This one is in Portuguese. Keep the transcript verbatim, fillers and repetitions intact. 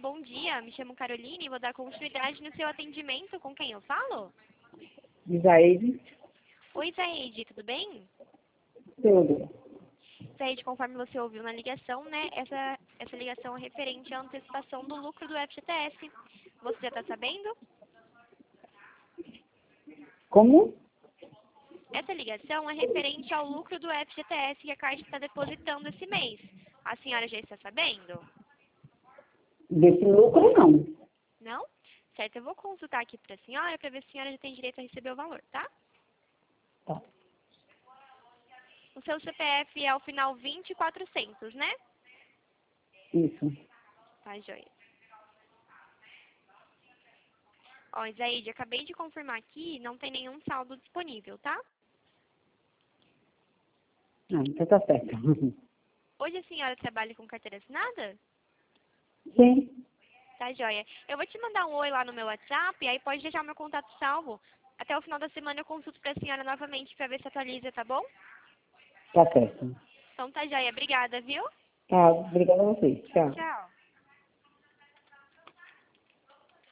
bom dia. Me chamo Caroline e vou dar continuidade no seu atendimento. Com quem eu falo? Isaíde. Oi, Zaide, tudo bem? Tudo. Zaide, conforme você ouviu na ligação, né, essa, essa ligação é referente à antecipação do lucro do F G T S. Você já está sabendo? Como? Essa ligação é referente ao lucro do F G T S que a Caixa está depositando esse mês. A senhora já está sabendo? Desse lucro, não. Não? Certo, eu vou consultar aqui para a senhora para ver se a senhora já tem direito a receber o valor, tá? Tá. O seu C P F é o final vinte e quatrocentos, né? Isso. Tá, joia. Ó, Isaíde, acabei de confirmar aqui, não tem nenhum saldo disponível, tá? Ah, então tá certo. Hoje a senhora trabalha com carteira assinada? Sim. Tá, joia. Eu vou te mandar um oi lá no meu WhatsApp, aí pode deixar o meu contato salvo. Até o final da semana eu consulto pra senhora novamente pra ver se atualiza, tá bom? Tá certo. Então tá, joia. Obrigada, viu? Tá, obrigada a você. Tchau. Tchau.